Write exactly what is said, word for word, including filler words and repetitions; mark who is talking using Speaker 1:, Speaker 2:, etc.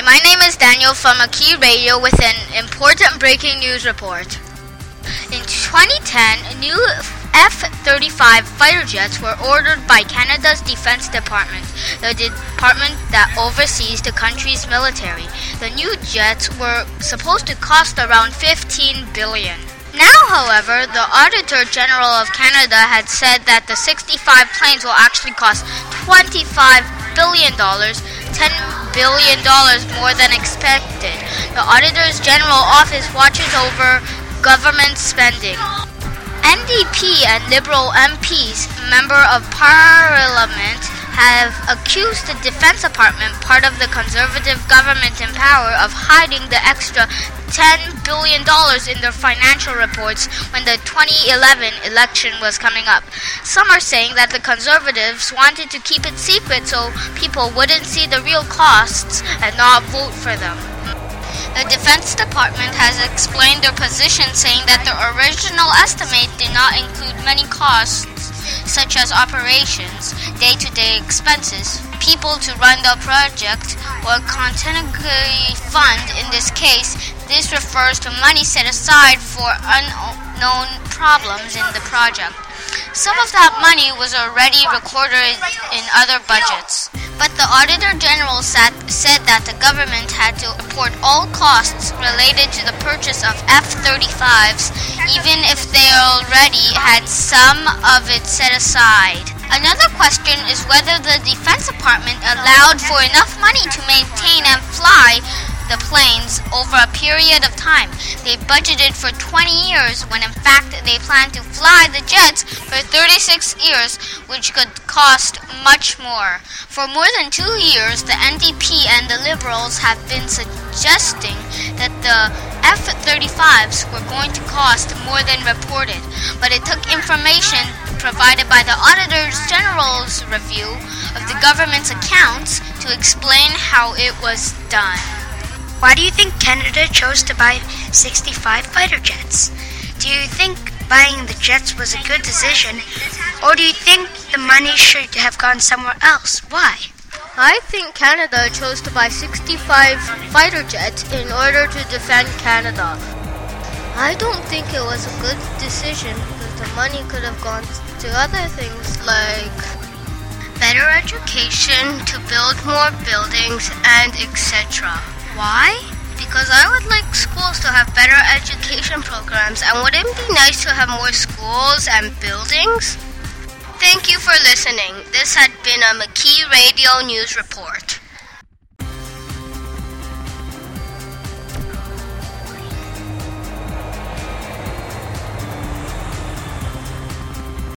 Speaker 1: My name is Daniel from Aki Radio with an important breaking news report. In twenty ten, new F thirty-five fighter jets were ordered by Canada's Defense Department, the department that oversees the country's military. The new jets were supposed to cost around fifteen billion dollars. Now, however, the Auditor General of Canada had said that the sixty-five planes will actually cost twenty-five billion dollars, ten billion dollars more than expected. The Auditor General Office watches over government spending. N D P and Liberal M Ps, Member of Parliament, have accused the Defense Department, part of the Conservative government in power, of hiding the extra ten billion dollars in their financial reports when the twenty eleven election was coming up. Some are saying that the Conservatives wanted to keep it secret so people wouldn't see the real costs and not vote for them. The Defense Department has explained their position, saying that the original estimate did not include many costs such as operations, day-to-day expenses, people to run the project, or contingency fund. In this case, this refers to money set aside for unknown problems in the project. Some of that money was already recorded in other budgets. But the Auditor General said, said that the government had to report all costs related to the purchase of F thirty-fives, even if they already had some of it set aside. Another question is whether the Defense Department allowed for enough money to maintain and fly the planes over a period of time. They budgeted for twenty years when in fact they planned to fly the jets for thirty-six years, which could cost much more. For more than two years, the N D P and the Liberals have been suggesting that the F thirty-fives were going to cost more than reported, but it took information provided by the Auditor General's review of the government's accounts to explain how it was done.
Speaker 2: Why do you think Canada chose to buy sixty-five fighter jets? Do you think buying the jets was a good decision, or do you think the money should have gone somewhere else? Why?
Speaker 1: I think Canada chose to buy sixty-five fighter jets in order to defend Canada. I don't think it was a good decision because the money could have gone to other things like better education, to build more buildings, and et cetera. Why? Because I would like schools to have better education programs, and wouldn't it be nice to have more schools and buildings? Thank you for listening. This had been a Aki Radio News Report.